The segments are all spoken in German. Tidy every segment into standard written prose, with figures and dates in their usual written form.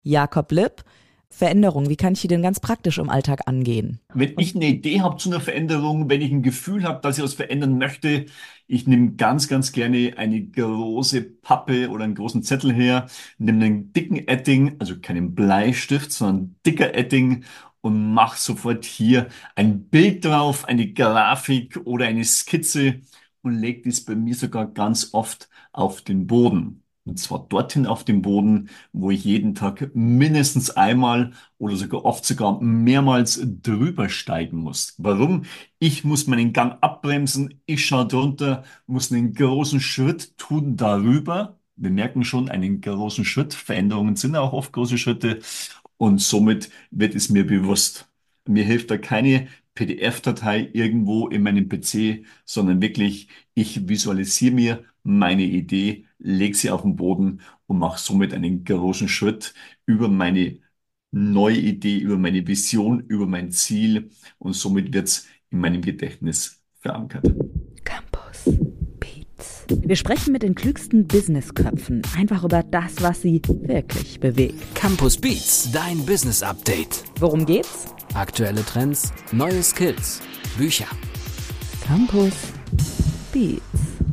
Jakob Lipp. Veränderung, wie kann ich die denn ganz praktisch im Alltag angehen? Wenn ich eine Idee habe zu einer Veränderung, wenn ich ein Gefühl habe, dass ich was verändern möchte, ich nehme ganz, ganz gerne eine große Pappe oder einen großen Zettel her, nehme einen dicken Edding, also keinen Bleistift, sondern dicker Edding und mache sofort hier ein Bild drauf, eine Grafik oder eine Skizze und lege dies bei mir sogar ganz oft auf den Boden. Und zwar dorthin auf den Boden, wo ich jeden Tag mindestens einmal oder sogar oft sogar mehrmals drüber steigen muss. Warum? Ich muss meinen Gang abbremsen, ich schaue drunter, muss einen großen Schritt tun darüber. Wir merken schon einen großen Schritt. Veränderungen sind auch oft große Schritte und somit wird es mir bewusst. Mir hilft da keine PDF-Datei irgendwo in meinem PC, sondern wirklich, ich visualisiere mir meine Idee, lege sie auf den Boden und mache somit einen großen Schritt über meine neue Idee, über meine Vision, über mein Ziel und somit wird es in meinem Gedächtnis verankert. Campus Beats. Wir sprechen mit den klügsten Businessköpfen einfach über das, was sie wirklich bewegt. Campus Beats, dein Business Update. Worum geht's? Aktuelle Trends, neue Skills, Bücher. Campus Beats.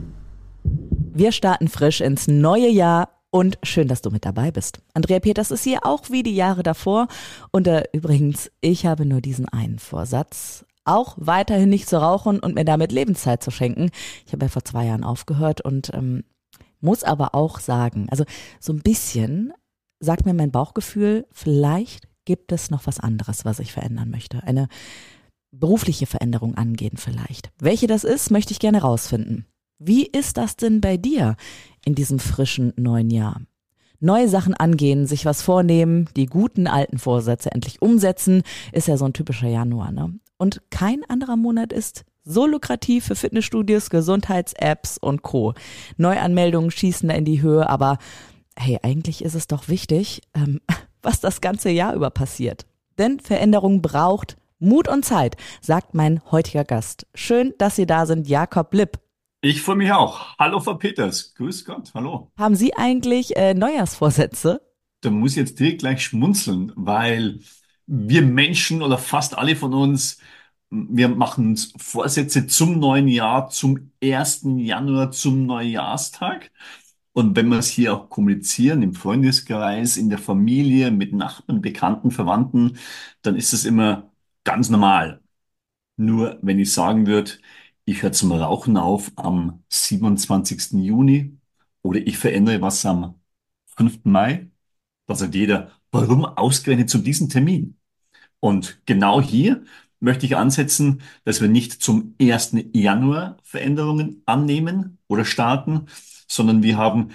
Wir starten frisch ins neue Jahr und schön, dass du mit dabei bist. Andrea Peters ist hier auch wie die Jahre davor. Und übrigens, ich habe nur diesen einen Vorsatz, auch weiterhin nicht zu rauchen und mir damit Lebenszeit zu schenken. Ich habe ja vor 2 Jahren aufgehört und muss aber auch sagen, also so ein bisschen sagt mir mein Bauchgefühl, vielleicht gibt es noch was anderes, was ich verändern möchte. Eine berufliche Veränderung angehen vielleicht. Welche das ist, möchte ich gerne rausfinden. Wie ist das denn bei dir in diesem frischen neuen Jahr? Neue Sachen angehen, sich was vornehmen, die guten alten Vorsätze endlich umsetzen, ist ja so ein typischer Januar, ne? Und kein anderer Monat ist so lukrativ für Fitnessstudios, Gesundheits-Apps und Co. Neuanmeldungen schießen da in die Höhe, aber hey, eigentlich ist es doch wichtig, was das ganze Jahr über passiert. Denn Veränderung braucht Mut und Zeit, sagt mein heutiger Gast. Schön, dass Sie da sind, Jakob Lipp. Ich freue mich auch. Hallo, Frau Peters. Grüß Gott. Hallo. Haben Sie eigentlich Neujahrsvorsätze? Da muss ich jetzt direkt gleich schmunzeln, weil wir Menschen oder fast alle von uns, wir machen uns Vorsätze zum neuen Jahr, zum 1. Januar, zum Neujahrstag. Und wenn wir es hier auch kommunizieren, im Freundeskreis, in der Familie, mit Nachbarn, Bekannten, Verwandten, dann ist es immer ganz normal. Nur wenn ich sagen würde, ich höre zum Rauchen auf am 27. Juni oder ich verändere was am 5. Mai, da sagt jeder, warum ausgerechnet zu diesem Termin? Und genau hier möchte ich ansetzen, dass wir nicht zum 1. Januar Veränderungen annehmen oder starten, sondern wir haben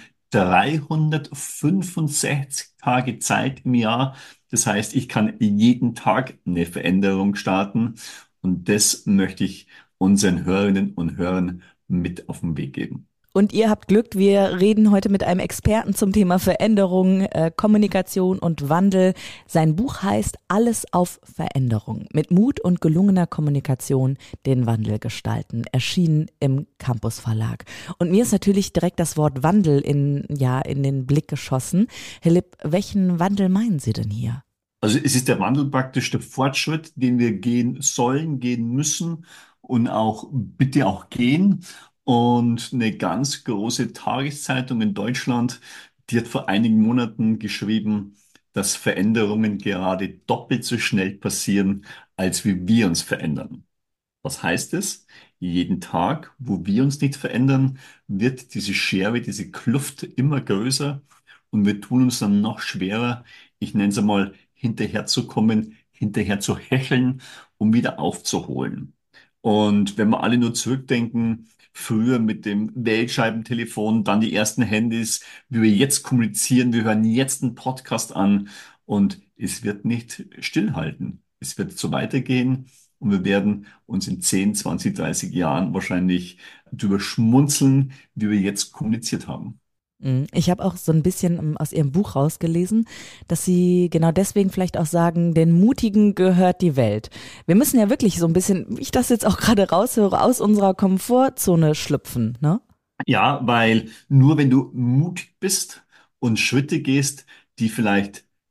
365 Tage Zeit im Jahr. Das heißt, ich kann jeden Tag eine Veränderung starten und das möchte ich unseren Hörerinnen und Hörern mit auf den Weg geben. Und ihr habt Glück, wir reden heute mit einem Experten zum Thema Veränderung, Kommunikation und Wandel. Sein Buch heißt Alles auf Veränderung. Mit Mut und gelungener Kommunikation den Wandel gestalten. Erschienen im Campus Verlag. Und mir ist natürlich direkt das Wort Wandel in den Blick geschossen. Herr Lipp, welchen Wandel meinen Sie denn hier? Also es ist der Wandel praktisch der Fortschritt, den wir gehen sollen, gehen müssen und auch bitte auch gehen. Und eine ganz große Tageszeitung in Deutschland, die hat vor einigen Monaten geschrieben, dass Veränderungen gerade doppelt so schnell passieren, als wie wir uns verändern. Was heißt es? Jeden Tag, wo wir uns nicht verändern, wird diese Schere, diese Kluft immer größer und wir tun uns dann noch schwerer, ich nenne es einmal, hinterherzukommen, hinterher zu hecheln, um wieder aufzuholen. Und wenn wir alle nur zurückdenken, früher mit dem Wählscheibentelefon, dann die ersten Handys, wie wir jetzt kommunizieren, wir hören jetzt einen Podcast an und es wird nicht stillhalten. Es wird so weitergehen. Und wir werden uns in 10, 20, 30 Jahren wahrscheinlich darüber schmunzeln, wie wir jetzt kommuniziert haben. Ich habe auch so ein bisschen aus Ihrem Buch rausgelesen, dass Sie genau deswegen vielleicht auch sagen, den Mutigen gehört die Welt. Wir müssen ja wirklich so ein bisschen, wie ich das jetzt auch gerade raushöre, aus unserer Komfortzone schlüpfen, ne? Ja, weil nur wenn du mutig bist und Schritte gehst, die vielleicht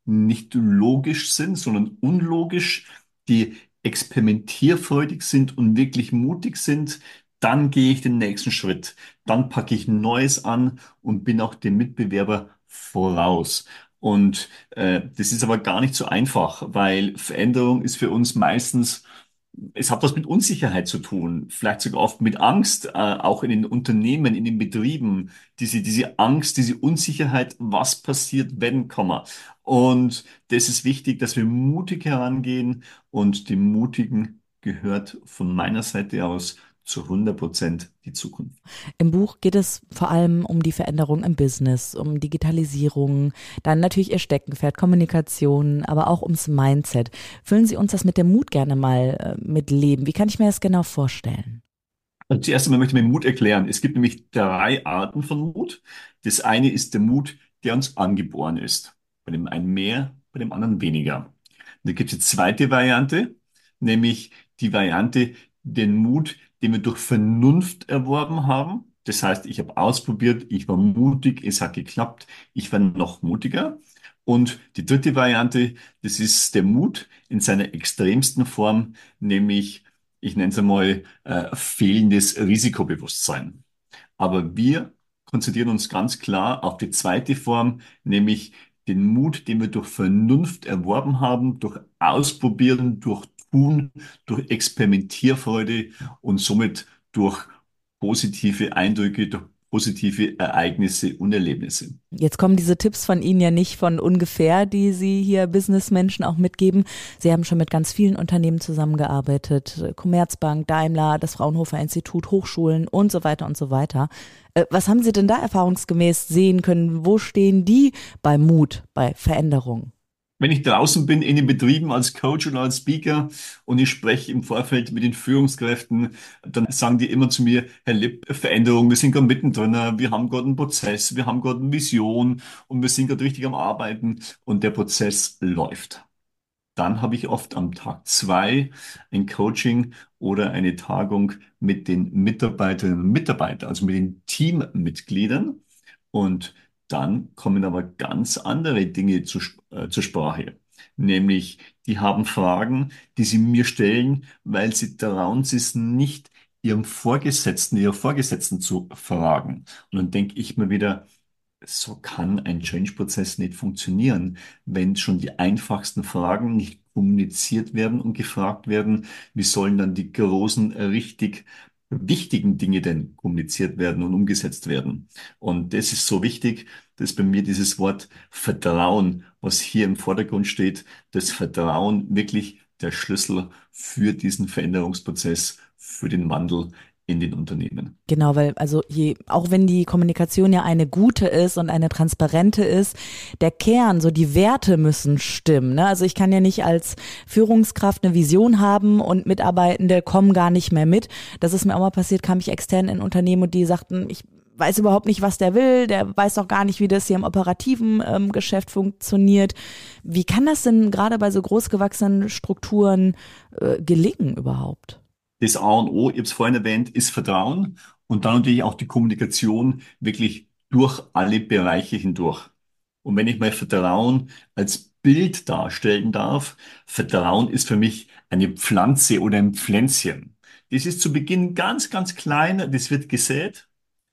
nicht logisch sind, sondern unlogisch, die experimentierfreudig sind und wirklich mutig sind, dann gehe ich den nächsten Schritt. Dann packe ich Neues an und bin auch dem Mitbewerber voraus. Und das ist aber gar nicht so einfach, weil Veränderung ist für uns meistens, es hat was mit Unsicherheit zu tun, vielleicht sogar oft mit Angst, auch in den Unternehmen, in den Betrieben, diese Angst, diese Unsicherheit, was passiert, wenn, Komma. Und das ist wichtig, dass wir mutig herangehen und dem Mutigen gehört von meiner Seite aus zu 100% die Zukunft. Im Buch geht es vor allem um die Veränderung im Business, um Digitalisierung, dann natürlich Ihr Steckenpferd, Kommunikation, aber auch ums Mindset. Füllen Sie uns das mit dem Mut gerne mal mit Leben. Wie kann ich mir das genau vorstellen? Also zuerst einmal möchte ich mir Mut erklären. Es gibt nämlich drei Arten von Mut. Das eine ist der Mut, der uns angeboren ist. Bei dem einen mehr, bei dem anderen weniger. Und da gibt es die zweite Variante, nämlich die Variante, den Mut, den wir durch Vernunft erworben haben. Das heißt, ich habe ausprobiert, ich war mutig, es hat geklappt, ich war noch mutiger. Und die dritte Variante, das ist der Mut in seiner extremsten Form, nämlich, ich nenne es einmal, fehlendes Risikobewusstsein. Aber wir konzentrieren uns ganz klar auf die zweite Form, nämlich den Mut, den wir durch Vernunft erworben haben, durch Ausprobieren, durch Tun, durch Experimentierfreude und somit durch positive Eindrücke, durch positive Ereignisse und Erlebnisse. Jetzt kommen diese Tipps von Ihnen ja nicht von ungefähr, die Sie hier Businessmenschen auch mitgeben. Sie haben schon mit ganz vielen Unternehmen zusammengearbeitet, Commerzbank, Daimler, das Fraunhofer Institut, Hochschulen und so weiter und so weiter. Was haben Sie denn da erfahrungsgemäß sehen können? Wo stehen die bei Mut, bei Veränderung? Wenn ich draußen bin in den Betrieben als Coach oder als Speaker und ich spreche im Vorfeld mit den Führungskräften, dann sagen die immer zu mir, Herr Lipp, Veränderung, wir sind gerade mittendrin, wir haben gerade einen Prozess, wir haben gerade eine Vision und wir sind gerade richtig am Arbeiten und der Prozess läuft. Dann habe ich oft am Tag 2 ein Coaching oder eine Tagung mit den Mitarbeiterinnen und Mitarbeitern, also mit den Teammitgliedern. Und dann kommen aber ganz andere Dinge zur Sprache. Nämlich, die haben Fragen, die sie mir stellen, weil sie trauen sich es nicht, ihrem Vorgesetzten, ihrer Vorgesetzten zu fragen. Und dann denke ich mir wieder, so kann ein Change-Prozess nicht funktionieren, wenn schon die einfachsten Fragen nicht kommuniziert werden und gefragt werden. Wie sollen dann die großen, richtig wichtigen Dinge denn kommuniziert werden und umgesetzt werden? Und das ist so wichtig, dass bei mir dieses Wort Vertrauen, was hier im Vordergrund steht, das Vertrauen wirklich der Schlüssel für diesen Veränderungsprozess, für den Wandel in den Unternehmen. Genau, weil auch wenn die Kommunikation ja eine gute ist und eine transparente ist, der Kern, so die Werte müssen stimmen. Ne? Also ich kann ja nicht als Führungskraft eine Vision haben und Mitarbeitende kommen gar nicht mehr mit. Das ist mir auch mal passiert, kam ich extern in Unternehmen und die sagten, ich weiß überhaupt nicht, was der will, der weiß doch gar nicht, wie das hier im operativen Geschäft funktioniert. Wie kann das denn gerade bei so großgewachsenen Strukturen gelingen überhaupt? Das A und O, ich habe es vorhin erwähnt, ist Vertrauen und dann natürlich auch die Kommunikation wirklich durch alle Bereiche hindurch. Und wenn ich mal Vertrauen als Bild darstellen darf, Vertrauen ist für mich eine Pflanze oder ein Pflänzchen. Das ist zu Beginn ganz, ganz klein, das wird gesät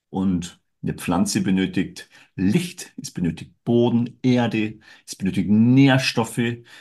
und eine Pflanze benötigt Licht, es benötigt Boden, Erde, es benötigt Nährstoffe,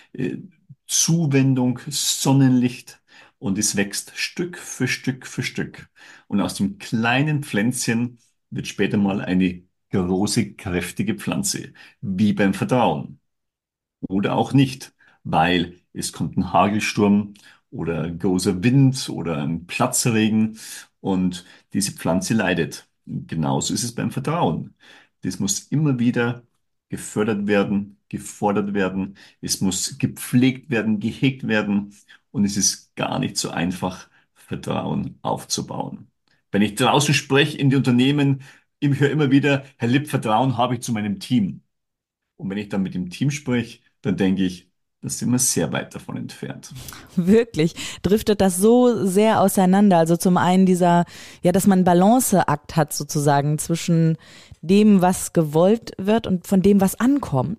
Zuwendung, Sonnenlicht und es wächst Stück für Stück für Stück. Und aus dem kleinen Pflänzchen wird später mal eine große, kräftige Pflanze, wie beim Vertrauen. Oder auch nicht, weil es kommt ein Hagelsturm oder ein großer Wind oder ein Platzregen und diese Pflanze leidet. Und genauso ist es beim Vertrauen. Das muss immer wieder gefördert werden, gefordert werden. Es muss gepflegt werden, gehegt werden. Und es ist gar nicht so einfach, Vertrauen aufzubauen. Wenn ich draußen spreche in die Unternehmen, ich höre immer wieder, Herr Lipp, Vertrauen habe ich zu meinem Team. Und wenn ich dann mit dem Team spreche, dann denke ich, da sind wir sehr weit davon entfernt. Wirklich, driftet das so sehr auseinander. Also zum einen dass man einen Balanceakt hat sozusagen zwischen dem, was gewollt wird und von dem, was ankommt.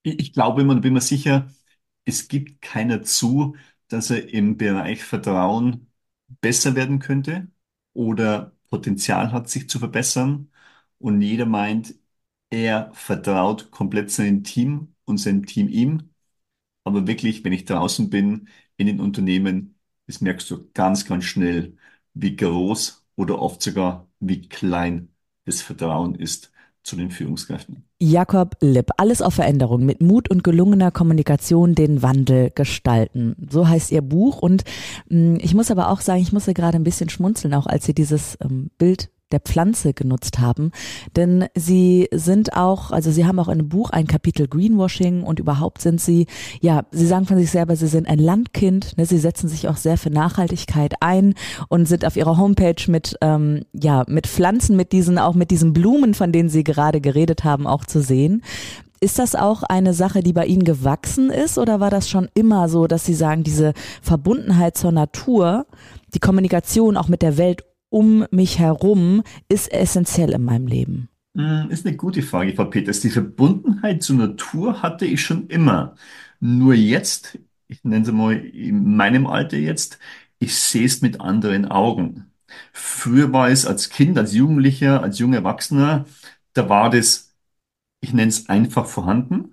Ich glaube, man bin mir sicher, es gibt keiner zu, dass er im Bereich Vertrauen besser werden könnte oder Potenzial hat, sich zu verbessern. Und jeder meint, er vertraut komplett seinem Team und sein Team ihm. Aber wirklich, wenn ich draußen bin in den Unternehmen, das merkst du ganz, ganz schnell, wie groß oder oft sogar wie klein das Vertrauen ist zu den Führungskräften. Jakob Lipp, alles auf Veränderung, mit Mut und gelungener Kommunikation den Wandel gestalten. So heißt ihr Buch und ich muss aber auch sagen, ich musste gerade ein bisschen schmunzeln, auch als Sie dieses Bild der Pflanze genutzt haben, denn Sie sind auch, also Sie haben auch in dem Buch ein Kapitel Greenwashing und überhaupt sind Sie, ja, Sie sagen von sich selber, Sie sind ein Landkind, ne? Sie setzen sich auch sehr für Nachhaltigkeit ein und sind auf Ihrer Homepage mit, ja, mit Pflanzen, mit diesen, auch mit diesen Blumen, von denen Sie gerade geredet haben, auch zu sehen. Ist das auch eine Sache, die bei Ihnen gewachsen ist oder war das schon immer so, dass Sie sagen, diese Verbundenheit zur Natur, die Kommunikation auch mit der Welt um mich herum ist essentiell in meinem Leben? Ist eine gute Frage, Frau Peters. Die Verbundenheit zur Natur hatte ich schon immer. Nur jetzt, ich nenne es mal in meinem Alter jetzt, ich sehe es mit anderen Augen. Früher war es als Kind, als Jugendlicher, als junger Erwachsener, da war das, ich nenne es einfach vorhanden.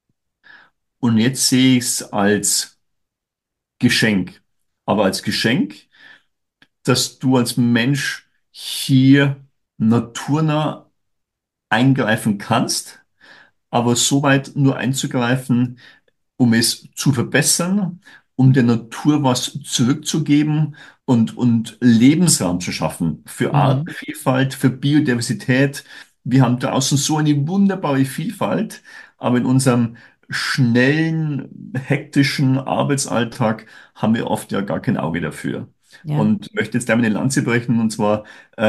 Und jetzt sehe ich es als Geschenk. Aber als Geschenk, dass du als Mensch hier naturnah eingreifen kannst, aber so weit nur einzugreifen, um es zu verbessern, um der Natur was zurückzugeben und Lebensraum zu schaffen für Mhm. Artenvielfalt, für Biodiversität. Wir haben draußen so eine wunderbare Vielfalt, aber in unserem schnellen, hektischen Arbeitsalltag haben wir oft ja gar kein Auge dafür. Ja. Und möchte jetzt da eine Lanze brechen, und zwar,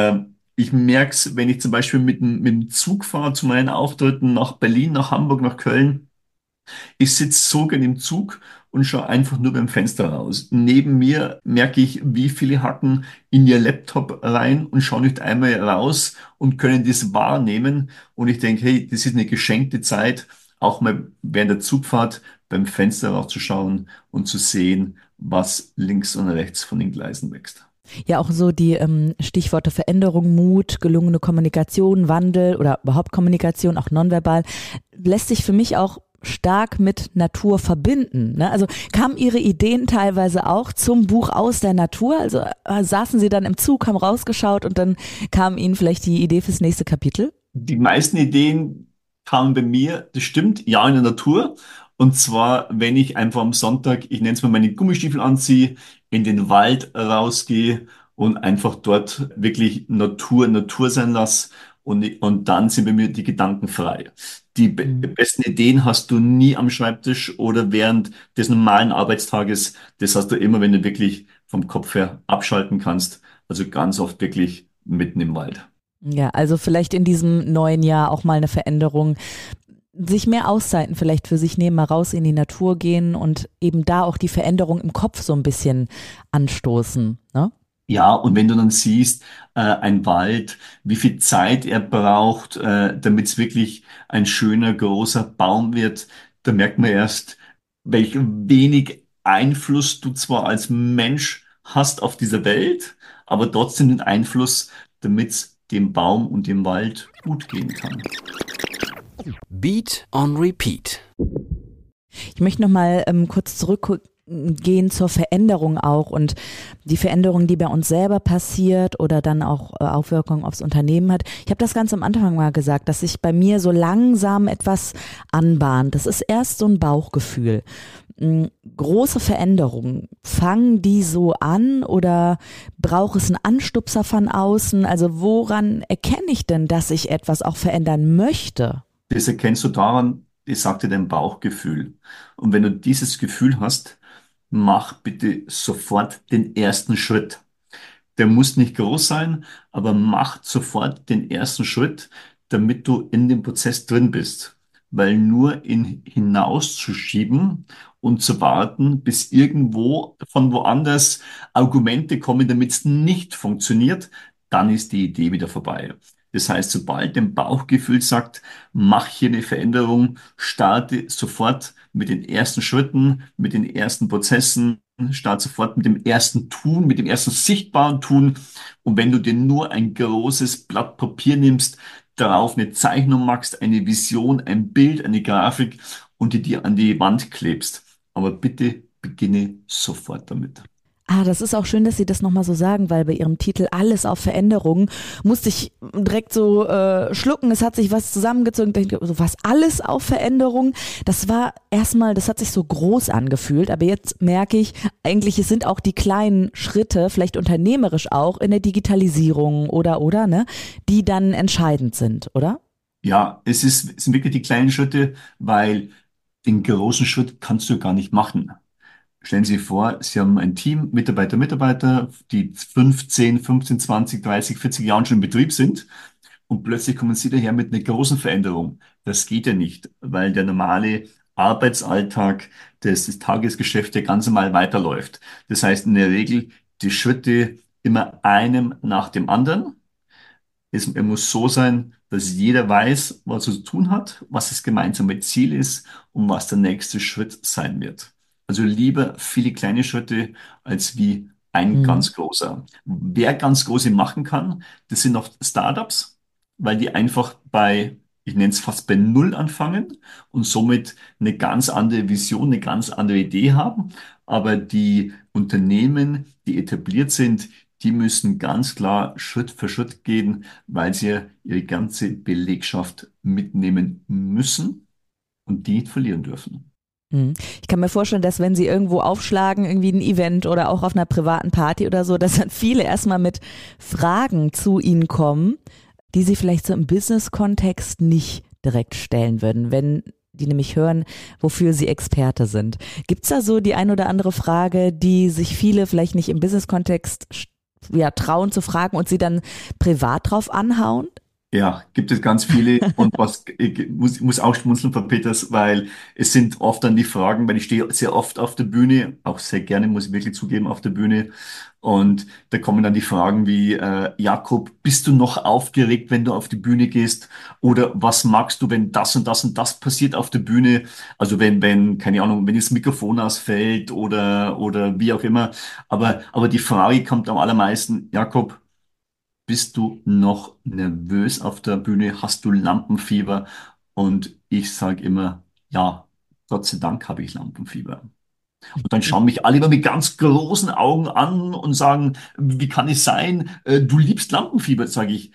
ich merke es, wenn ich zum Beispiel mit dem Zug fahre zu meinen Auftritten nach Berlin, nach Hamburg, nach Köln. Ich sitze so gern im Zug und schaue einfach nur beim Fenster raus. Neben mir merke ich, wie viele hacken in ihr Laptop rein und schauen nicht einmal raus und können das wahrnehmen. Und ich denke, hey, das ist eine geschenkte Zeit, auch mal während der Zugfahrt beim Fenster rauszuschauen und zu sehen, was links und rechts von den Gleisen wächst. Ja, auch so die Stichworte Veränderung, Mut, gelungene Kommunikation, Wandel oder überhaupt Kommunikation, auch nonverbal, lässt sich für mich auch stark mit Natur verbinden. Ne? Also kamen Ihre Ideen teilweise auch zum Buch aus der Natur? Also saßen Sie dann im Zug, haben rausgeschaut und dann kam Ihnen vielleicht die Idee fürs nächste Kapitel? Die meisten Ideen kamen bei mir, das stimmt, ja, in der Natur. Und zwar, wenn ich einfach am Sonntag, ich nenne es mal meine Gummistiefel anziehe, in den Wald rausgehe und einfach dort wirklich Natur sein lasse. Und dann sind bei mir die Gedanken frei. Die Mhm. besten Ideen hast du nie am Schreibtisch oder während des normalen Arbeitstages. Das hast du immer, wenn du wirklich vom Kopf her abschalten kannst. Also ganz oft wirklich mitten im Wald. Ja, also vielleicht in diesem neuen Jahr auch mal eine Veränderung, sich mehr Auszeiten vielleicht für sich nehmen, mal raus in die Natur gehen und eben da auch die Veränderung im Kopf so ein bisschen anstoßen. Ne? Ja, und wenn du dann siehst, ein Wald, wie viel Zeit er braucht, damit es wirklich ein schöner, großer Baum wird, da merkt man erst, welch wenig Einfluss du zwar als Mensch hast auf dieser Welt, aber trotzdem den Einfluss, damit es dem Baum und dem Wald gut gehen kann. Beat on Repeat. Ich möchte noch mal kurz zurückgehen zur Veränderung auch und die Veränderung, die bei uns selber passiert oder dann auch Auswirkungen aufs Unternehmen hat. Ich habe das ganz am Anfang mal gesagt, dass sich bei mir so langsam etwas anbahnt. Das ist erst so ein Bauchgefühl. Große Veränderungen, fangen die so an oder braucht es einen Anstupser von außen? Also woran erkenne ich denn, dass ich etwas auch verändern möchte? Das erkennst du daran, ich sagte dein Bauchgefühl. Und wenn du dieses Gefühl hast, mach bitte sofort den ersten Schritt. Der muss nicht groß sein, aber mach sofort den ersten Schritt, damit du in dem Prozess drin bist. Weil nur in hinauszuschieben und zu warten, bis irgendwo von woanders Argumente kommen, damit es nicht funktioniert, dann ist die Idee wieder vorbei. Das heißt, sobald dein Bauchgefühl sagt, mach hier eine Veränderung, starte sofort mit den ersten Schritten, mit den ersten Prozessen, starte sofort mit dem ersten Tun, mit dem ersten sichtbaren Tun. Und wenn du dir nur ein großes Blatt Papier nimmst, darauf eine Zeichnung machst, eine Vision, ein Bild, eine Grafik und die dir an die Wand klebst. Aber bitte beginne sofort damit. Ah, das ist auch schön, dass Sie das nochmal so sagen, weil bei Ihrem Titel Alles auf Veränderung musste ich direkt so schlucken. Es hat sich was zusammengezogen. Ich dachte, so was, alles auf Veränderung? Das war erstmal, das hat sich so groß angefühlt. Aber jetzt merke ich, eigentlich es sind auch die kleinen Schritte, vielleicht unternehmerisch auch, in der Digitalisierung oder, ne, die dann entscheidend sind, oder? Ja, es sind wirklich die kleinen Schritte, weil den großen Schritt kannst du gar nicht machen. Stellen Sie sich vor, Sie haben ein Team, Mitarbeiter, die 15, 15, 20, 30, 40 Jahren schon im Betrieb sind und plötzlich kommen Sie daher mit einer großen Veränderung. Das geht ja nicht, weil der normale Arbeitsalltag, das Tagesgeschäft ja ganz normal weiterläuft. Das heißt in der Regel die Schritte immer einem nach dem anderen. Er muss so sein, dass jeder weiß, was er zu tun hat, was das gemeinsame Ziel ist und was der nächste Schritt sein wird. Also lieber viele kleine Schritte als wie ein Mhm. ganz großer. Wer ganz große machen kann, das sind oft Startups, weil die einfach ich nenne es fast bei Null anfangen und somit eine ganz andere Vision, eine ganz andere Idee haben. Aber die Unternehmen, die etabliert sind, die müssen ganz klar Schritt für Schritt gehen, weil sie ja ihre ganze Belegschaft mitnehmen müssen und die nicht verlieren dürfen. Mhm. Ich kann mir vorstellen, dass wenn Sie irgendwo aufschlagen, irgendwie ein Event oder auch auf einer privaten Party oder so, dass dann viele erstmal mit Fragen zu Ihnen kommen, die Sie vielleicht so im Business-Kontext nicht direkt stellen würden, wenn die nämlich hören, wofür Sie Experte sind. Gibt's da so die ein oder andere Frage, die sich viele vielleicht nicht im Business-Kontext ja, trauen zu fragen und Sie dann privat drauf anhauen? Ja, gibt es ganz viele und ich muss auch schmunzeln von Peters, weil es sind oft dann die Fragen, weil ich stehe sehr oft auf der Bühne, auch sehr gerne, muss ich wirklich zugeben, auf der Bühne. Und da kommen dann die Fragen wie, Jakob, bist du noch aufgeregt, wenn du auf die Bühne gehst? Oder was magst du, wenn das und das und das passiert auf der Bühne? Also keine Ahnung, wenn das Mikrofon ausfällt oder wie auch immer. Aber die Frage kommt am allermeisten, Jakob, bist du noch nervös auf der Bühne? Hast du Lampenfieber? Und ich sage immer, ja, Gott sei Dank habe ich Lampenfieber. Und dann schauen mich alle immer mit ganz großen Augen an und sagen, wie kann es sein? Du liebst Lampenfieber, sage ich.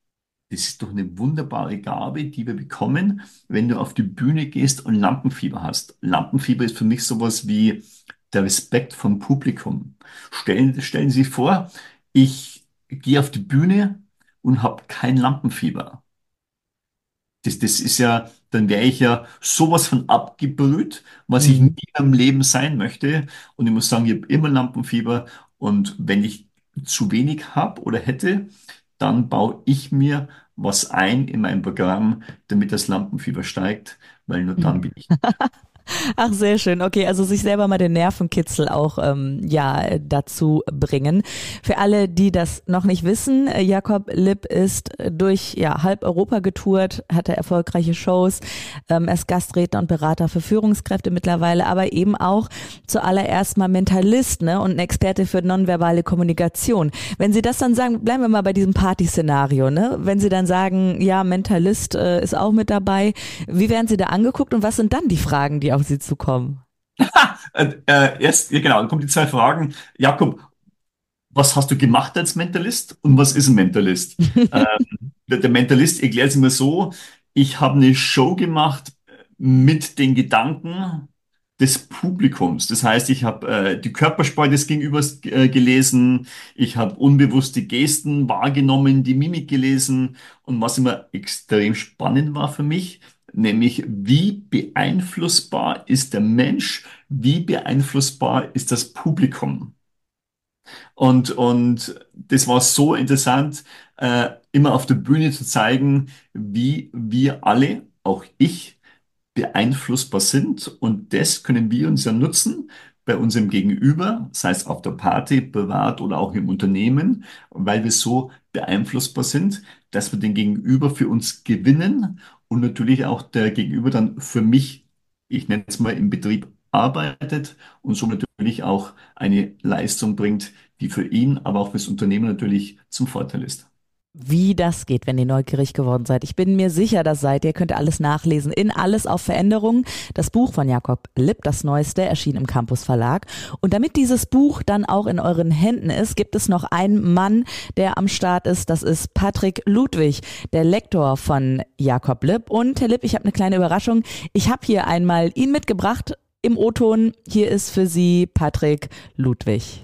Das ist doch eine wunderbare Gabe, die wir bekommen, wenn du auf die Bühne gehst und Lampenfieber hast. Lampenfieber ist für mich sowas wie der Respekt vom Publikum. Stellen Sie sich vor, ich gehe auf die Bühne und habe kein Lampenfieber. Das ist ja, dann wäre ich ja sowas von abgebrüht, was ich nie Mhm. im Leben sein möchte. Und ich muss sagen, ich habe immer Lampenfieber. Und wenn ich zu wenig habe oder hätte, dann baue ich mir was ein in mein Programm, damit das Lampenfieber steigt, weil nur dann bin ich. Ach, sehr schön. Okay, also sich selber mal den Nervenkitzel auch ja dazu bringen. Für alle, die das noch nicht wissen, Jakob Lipp ist durch ja halb Europa getourt, hatte erfolgreiche Shows, er ist Gastredner und Berater für Führungskräfte mittlerweile, aber eben auch zuallererst mal Mentalist, ne, und ein Experte für nonverbale Kommunikation. Wenn Sie das dann sagen, bleiben wir mal bei diesem Party-Szenario, ne? Wenn Sie dann sagen, ja, Mentalist ist auch mit dabei, wie werden Sie da angeguckt und was sind dann die Fragen, die auf Sie zukommen? Ja genau, dann kommen die zwei Fragen. Jakob, was hast du gemacht als Mentalist und was ist ein Mentalist? Der Mentalist erklärt es immer so, ich habe eine Show gemacht mit den Gedanken des Publikums. Das heißt, ich habe die Körpersprache des Gegenübers gelesen, ich habe unbewusste Gesten wahrgenommen, die Mimik gelesen und was immer extrem spannend war für mich, nämlich wie beeinflussbar ist der Mensch, wie beeinflussbar ist das Publikum. Und das war so interessant, immer auf der Bühne zu zeigen, wie wir alle, auch ich, beeinflussbar sind. Und das können wir uns ja nutzen, bei unserem Gegenüber, sei es auf der Party, privat oder auch im Unternehmen, weil wir so beeinflussbar sind, dass wir den Gegenüber für uns gewinnen und natürlich auch der Gegenüber dann für mich, ich nenne es mal, im Betrieb arbeitet und so natürlich auch eine Leistung bringt, die für ihn, aber auch fürs Unternehmen natürlich zum Vorteil ist. Wie das geht, wenn ihr neugierig geworden seid. Ich bin mir sicher, das seid ihr. Könnt ihr alles nachlesen in Alles auf Veränderung. Das Buch von Jakob Lipp, das Neueste, erschien im Campus Verlag. Und damit dieses Buch dann auch in euren Händen ist, gibt es noch einen Mann, der am Start ist. Das ist Patrick Ludwig, der Lektor von Jakob Lipp. Und Herr Lipp, ich habe eine kleine Überraschung. Ich habe hier einmal ihn mitgebracht im O-Ton. Hier ist für Sie Patrick Ludwig.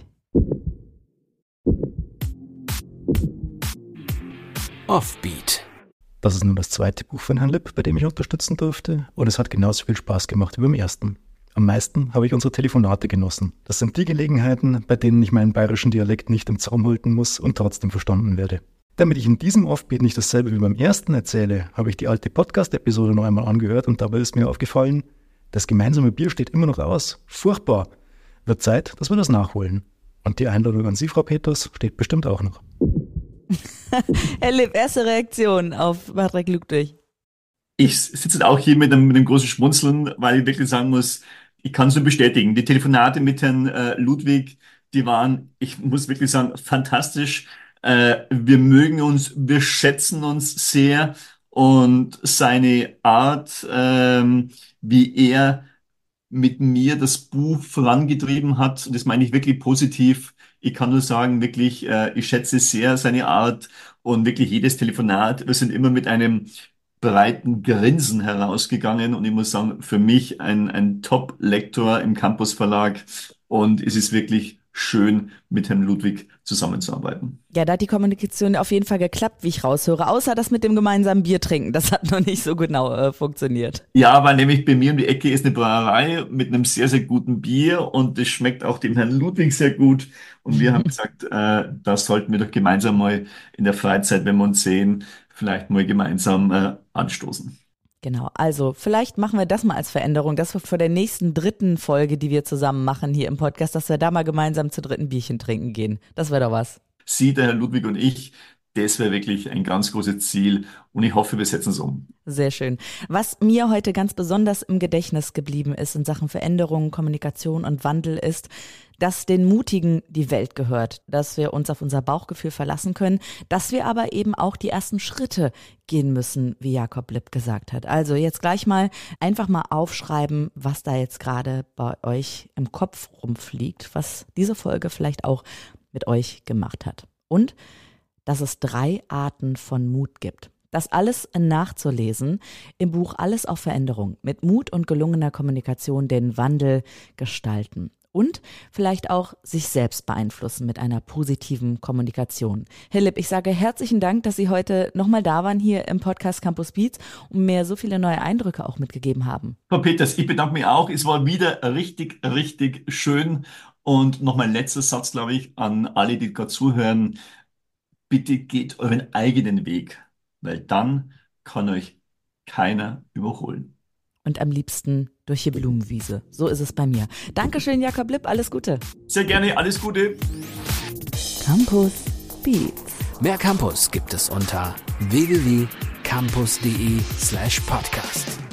Offbeat. Das ist nun das zweite Buch von Herrn Lipp, bei dem ich unterstützen durfte, und es hat genauso viel Spaß gemacht wie beim ersten. Am meisten habe ich unsere Telefonate genossen. Das sind die Gelegenheiten, bei denen ich meinen bayerischen Dialekt nicht im Zaum halten muss und trotzdem verstanden werde. Damit ich in diesem Offbeat nicht dasselbe wie beim ersten erzähle, habe ich die alte Podcast-Episode noch einmal angehört und dabei ist mir aufgefallen, das gemeinsame Bier steht immer noch aus. Furchtbar. Wird Zeit, dass wir das nachholen. Und die Einladung an Sie, Frau Peters, steht bestimmt auch noch. Herr Lipp, erste Reaktion auf Patrick Ludwig. Ich sitze auch hier mit einem großen Schmunzeln, weil ich wirklich sagen muss, ich kann es nur bestätigen. Die Telefonate mit Herrn Ludwig, die waren, ich muss wirklich sagen, fantastisch. Wir mögen uns, wir schätzen uns sehr und seine Art, wie er mit mir das Buch vorangetrieben hat, und das meine ich wirklich positiv. Ich kann nur sagen, wirklich, ich schätze sehr seine Art und wirklich jedes Telefonat. Wir sind immer mit einem breiten Grinsen herausgegangen und ich muss sagen, für mich ein Top-Lektor im Campus Verlag und es ist wirklich schön, mit Herrn Ludwig zusammenzuarbeiten. Ja, da hat die Kommunikation auf jeden Fall geklappt, wie ich raushöre, außer das mit dem gemeinsamen Bier trinken. Das hat noch nicht so genau funktioniert. Ja, weil nämlich bei mir um die Ecke ist eine Brauerei mit einem sehr, sehr guten Bier und das schmeckt auch dem Herrn Ludwig sehr gut. Und wir haben gesagt, das sollten wir doch gemeinsam mal in der Freizeit, wenn wir uns sehen, vielleicht mal gemeinsam anstoßen. Genau, also vielleicht machen wir das mal als Veränderung, dass wir vor der nächsten 3. Folge, die wir zusammen machen hier im Podcast, dass wir da mal gemeinsam zu 3. Bierchen trinken gehen. Das wäre doch was. Sie, der Herr Ludwig und ich, das wäre wirklich ein ganz großes Ziel und ich hoffe, wir setzen es um. Sehr schön. Was mir heute ganz besonders im Gedächtnis geblieben ist in Sachen Veränderung, Kommunikation und Wandel ist, dass den Mutigen die Welt gehört, dass wir uns auf unser Bauchgefühl verlassen können, dass wir aber eben auch die ersten Schritte gehen müssen, wie Jakob Lipp gesagt hat. Also jetzt gleich mal einfach mal aufschreiben, was da jetzt gerade bei euch im Kopf rumfliegt, was diese Folge vielleicht auch mit euch gemacht hat. Und dass es 3 Arten von Mut gibt. Das alles nachzulesen im Buch Alles auf Veränderung. Mit Mut und gelungener Kommunikation den Wandel gestalten. Und vielleicht auch sich selbst beeinflussen mit einer positiven Kommunikation. Herr Lipp, ich sage herzlichen Dank, dass Sie heute nochmal da waren hier im Podcast Campus Beats und mir so viele neue Eindrücke auch mitgegeben haben. Frau Peters, ich bedanke mich auch. Es war wieder richtig, richtig schön. Und noch mein letzter Satz, glaube ich, an alle, die gerade zuhören. Bitte geht euren eigenen Weg, weil dann kann euch keiner überholen. Und am liebsten durch die Blumenwiese. So ist es bei mir. Dankeschön, Jakob Lipp. Alles Gute. Sehr gerne. Alles Gute. Campus Beats. Mehr Campus gibt es unter www.campus.de/podcast.